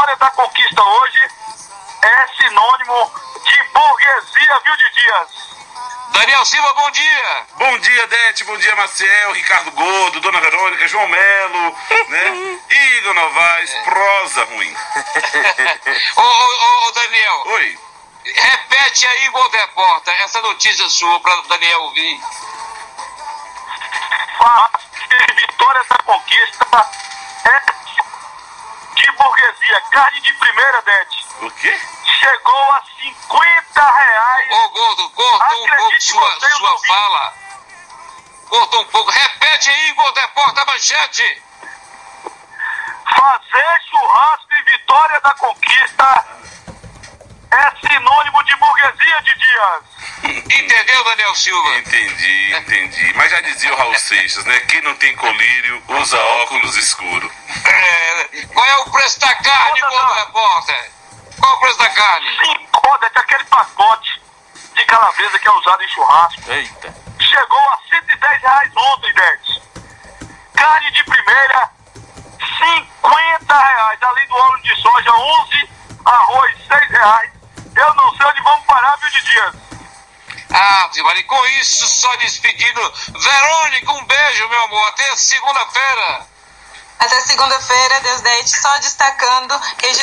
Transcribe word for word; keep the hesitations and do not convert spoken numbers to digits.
Vitória da Conquista hoje é sinônimo de burguesia, viu, de Dias? Daniel Silva, bom dia. Bom dia, Dete, bom dia, Maciel, Ricardo Gordo, Dona Verônica, João Melo, né? E Dona Vaz, é. Prosa ruim. ô, ô, ô, Daniel. Oi. Repete aí, Gol Repórter, essa notícia sua para Daniel ouvir. A Vitória da Conquista é de burguesia, carne de primeira, Dete. O quê? Chegou a cinquenta reais. Ô, Gordo, corta um pouco sua, sua fala. Corta um pouco. Repete aí, Gordo, repórter, a manchete. Fazer churrasco em Vitória da Conquista é sinônimo de burguesia, de Dias. Entendeu, Daniel Silva? Entendi, entendi. Mas já dizia o Raul Seixas, né? Quem não tem colírio usa óculos escuros. É, qual é o preço da carne, Gordo Repórter? Qual é o preço da carne? Cinco, é aquele pacote de calabresa que é usado em churrasco. Eita. Chegou a cento e dez reais ontem, Dete. Carne de primeira, cinquenta reais. Além do óleo de soja, onze. Arroz, seis reais. Eu não sei onde vamos parar, viu, de Dias? Ah, Zimari, com isso, só despedindo. Verônica, um beijo, meu amor. Até segunda-feira. Até segunda-feira, Deus Dete, só destacando que